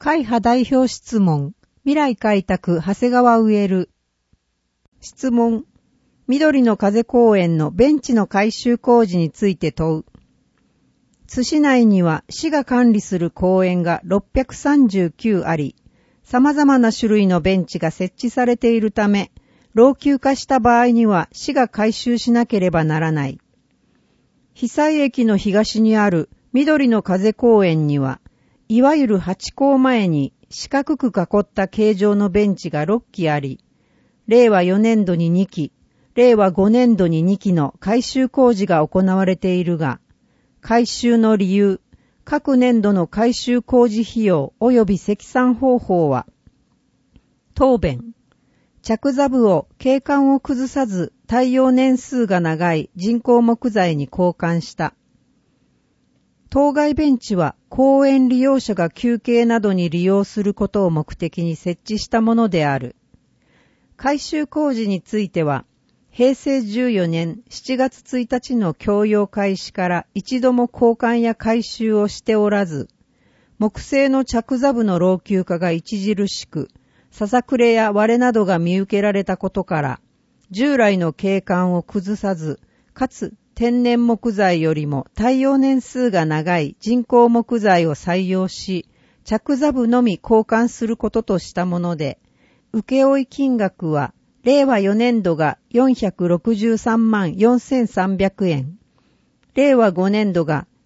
会派代表質問。未来開拓長谷川植える。質問。緑の風公園のベンチの改修工事について問う。津市内には市が管理する公園が639あり、様々な種類のベンチが設置されているため、老朽化した場合には市が改修しなければならない。被災駅の東にある緑の風公園には、いわゆる八甲前に四角く囲った形状のベンチが6基あり、令和4年度に2基、令和5年度に2基の改修工事が行われているが、改修の理由、各年度の改修工事費用及び積算方法は、答弁。着座部を景観を崩さず耐用年数が長い人工木材に交換した。当該ベンチは公園利用者が休憩などに利用することを目的に設置したものである。改修工事については、平成14年7月1日の供用開始から一度も交換や改修をしておらず、木製の着座部の老朽化が著しく、ささくれや割れなどが見受けられたことから、従来の景観を崩さず、かつ天然木材よりも耐用年数が長い人工木材を採用し、着座部のみ交換することとしたもので、請負金額は、令和4年度が463万4300円、令和5年度が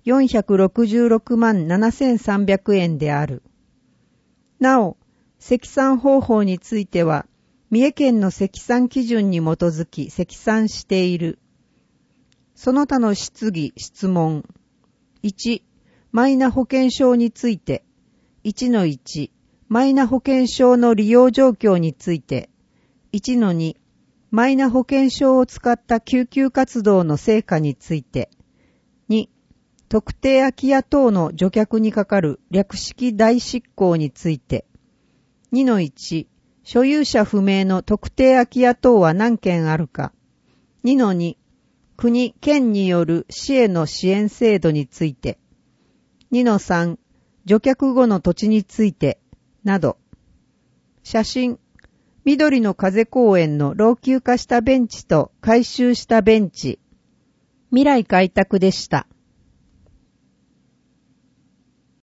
466万7300円である。なお、積算方法については、三重県の積算基準に基づき積算している。その他の質疑・質問。1、マイナ保険証について。1-1、マイナ保険証の利用状況について。1-2、マイナ保険証を使った救急活動の成果について。2、特定空き家等の除却にかかる略式代執行について。2-1、所有者不明の特定空き家等は何件あるか。2-2、国・県による市への支援制度について。2-3、除却後の土地について、など。写真。緑の風公園の老朽化したベンチと改修したベンチ。未来開拓でした。